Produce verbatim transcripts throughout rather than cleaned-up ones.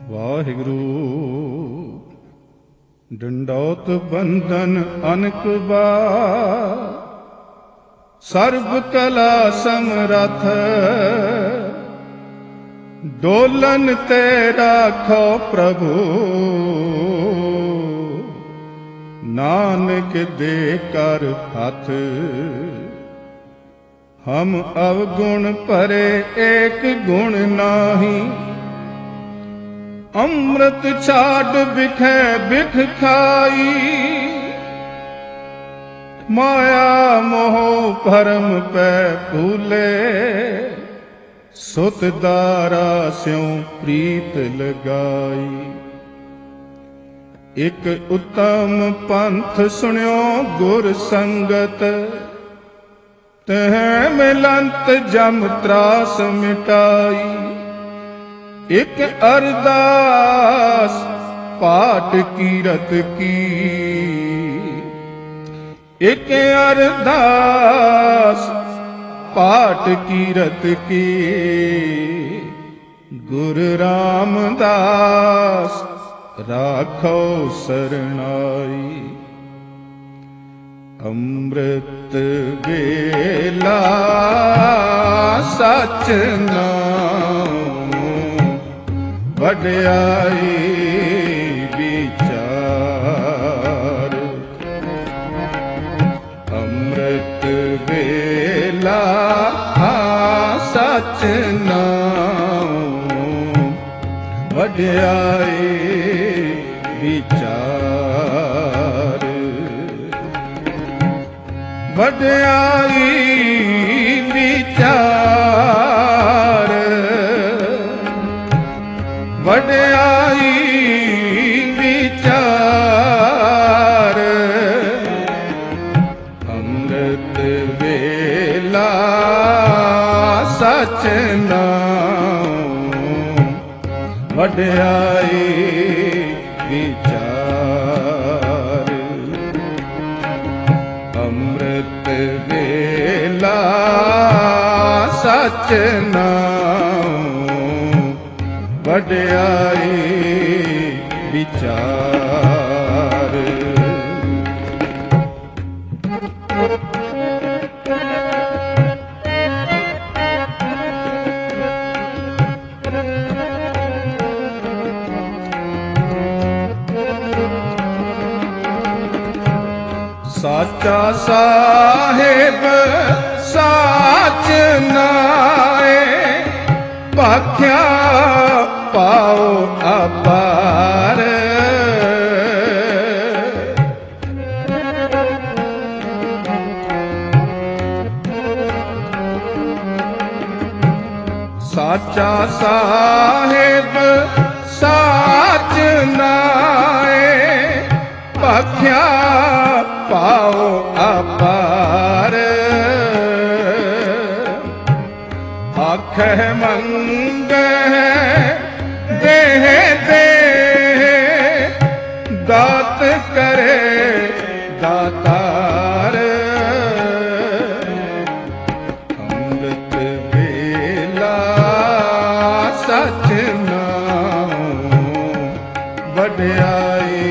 ਵਾਹਿਗੁਰੂ ਡੰਡੌਤ ਬੰਧਨ ਅਨਕ ਬਾਰ, ਸਰਬ ਕਲਾ ਸਮਰਥ ਡੋਲਨ ਤੇ ਰਾਖੋ ਪ੍ਰਭੂ। ਨਾਨਕ ਦੇ ਕਰ ਹੱਥ ਹਮ ਅਵਗੁਣ ਭਰੇ ਏਕ ਗੁਣ ਨਾਹੀ। ਅੰਮ੍ਰਿਤ ਛਾਡ ਬਿਖੈ ਬਿਖ ਖਾਈ, ਮਾਇਆ ਮੋਹ ਭਰਮ ਪੈ ਭੂਲੇ। ਸੁਤ ਦਾਰਾ ਸਿਉ ਪ੍ਰੀਤ ਲਗਾਈ, ਇਕ ਉਤਮ ਪੰਥ ਸੁਣਿਓ ਗੁਰ ਸੰਗਤ। ਤਹਿ ਮਿਲੰਤ ਜਮ ਤਰਾਸ ਮਿਟਾਈ, ਇਕ ਅਰਦਾਸ ਪਾਠ ਕੀਰਤ ਕੀ। ਇਕ ਅਰਦਾਸ ਪਾਠ ਕੀਰਤ ਕੀ, ਗੁਰ ਰਾਮਦਾਸ ਰਾਖੋ ਸਰਨਾਈ। ਅੰਮ੍ਰਿਤ ਵੇਲਾ ਸਚ ਨਾਮ, ਵਡਿਆਈ ਵਿਚਾਰ। ਅੰਮ੍ਰਿਤ ਵੇਲਾ ਸਚ ਨਾਮ, ਵਡਿਆਈ ਵਿਚਾਰ। ਵਡਿਆਈ ਵਿਚਾਰ, ਵਡਿਆਈ ਵਿਚਾਰ। ਅੰਮ੍ਰਿਤ ਵੇਲਾ ਸਚ ਨਾਮ, ਵਡਿਆਈ ਵਿਚਾਰ। ਅੰਮ੍ਰਿਤ ਵੇਲਾ ਸਚ ਨਾਮ, ਵਡਿਆਈ ਵਿਚਾਰ। ਸਾਚਾ ਸਾਹਿਬ ਸਾਚ ਨਾਏ, ਭਾਖਿਆ ਪਾਉ ਅਪਾਰ। ਸਾਚਾ ਸਾਹਿਬ ਸਾਚ ਨਾਏ, ਭਾਖਿਆ ਪਾਉ ਅਪਾਰ। ਆਖਹਿ ਮੰਗਹਿ ਦੇਹ ਦੇ, ਦਾਤ ਕਰੇ ਦਾਤਾਰ। ਅੰਮ੍ਰਿਤ ਵੇਲਾ ਸਚ ਨਾਮ, ਵਡਿਆਈ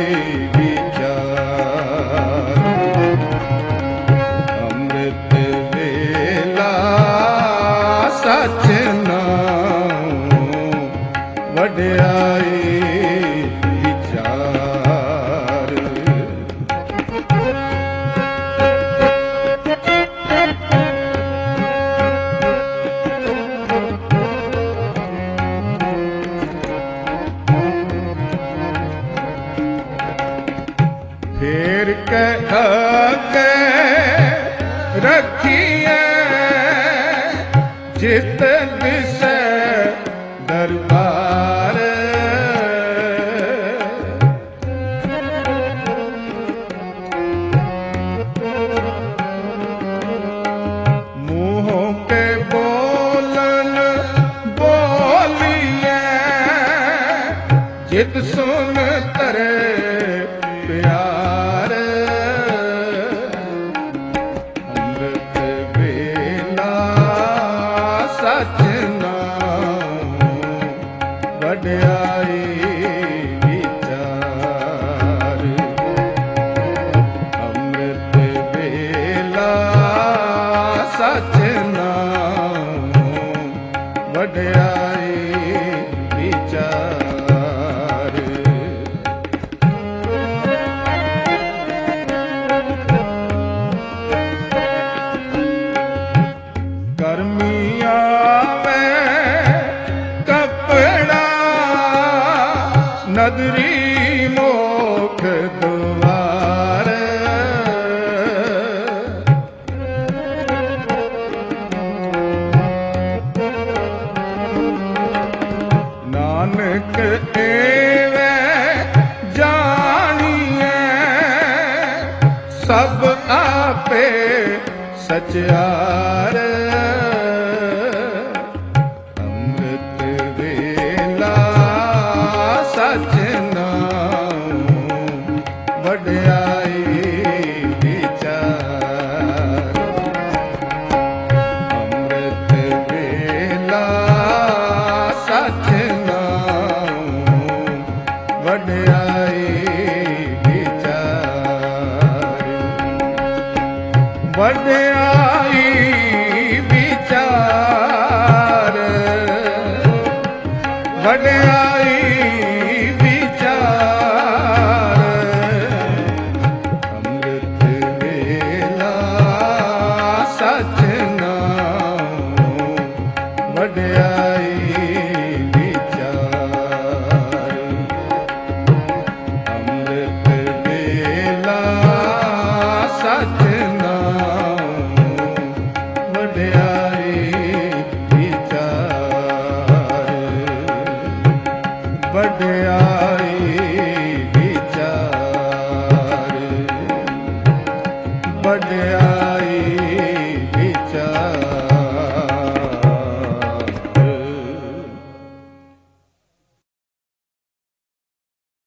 ਸਚ ਨਾਮ, ਵਡਿਆਈ ਵਿਚਾਰ। ਫੇਰ ਕਹਿ ਕੇ ਰੱਖੀਐ, ਜਿਤ ਦਿਸੈ ਦਰਬਾਰ। ਮੂੰਹ ਕੇ ਬੋਲਨ ਬੋਲੀਐ, ਜਿਤ ਸੁਨ ਤਰੇ ਪਿਆਰ। ਅੰਮ੍ਰਿਤ ਵੇਲਾ ਸਚ ਨਾਮ, ਵਡਿਆਈ ਵਿਚਾਰ ਅੰਮ੍ਰਿਤ ਵੇਲਾ ਸਚ ਨਾਮ ਵਡਿਆਈ ਵਿਚਾਰ ਕਰਮੀ ਆਵੇ ਕਪੜਾ ਨਦਰੀ ਮੋਖ ਦੁਆਰ ਨਾਨਕ ਏਵੇਂ ਜਾਣੀਐ ਸਭ ਆਪੇ ਸਚਿਆਰ ਅੰਮ੍ਰਿਤ ਵੇਲਾ ਸਚ ਨਾਮ ਵਡਿਆਈ ਵਿਚਾਰ ਅੰਮ੍ਰਿਤ ਵੇਲਾ ਸਚ ਨਾਮ ਵਡਿਆਈ ਵਿਚਾਰ ਵਡਿਆਈ ਵਿਚਾਰ ਵਡਿਆਈ ਵਿਚਾਰ ਅੰਮ੍ਰਿਤ ਵੇਲਾ ਸਚ ਨਾਮ ਵਡਿਆਈ ਵਿਚਾਰ ਅੰਮ੍ਰਿਤ ਵੇਲਾ ਸਚ ਨਾਮ ਵਡਿਆਈ ਵਿਚਾਰ ਵਡਿਆਈ ਵਿਚਾਰ ਵਡਿਆਈ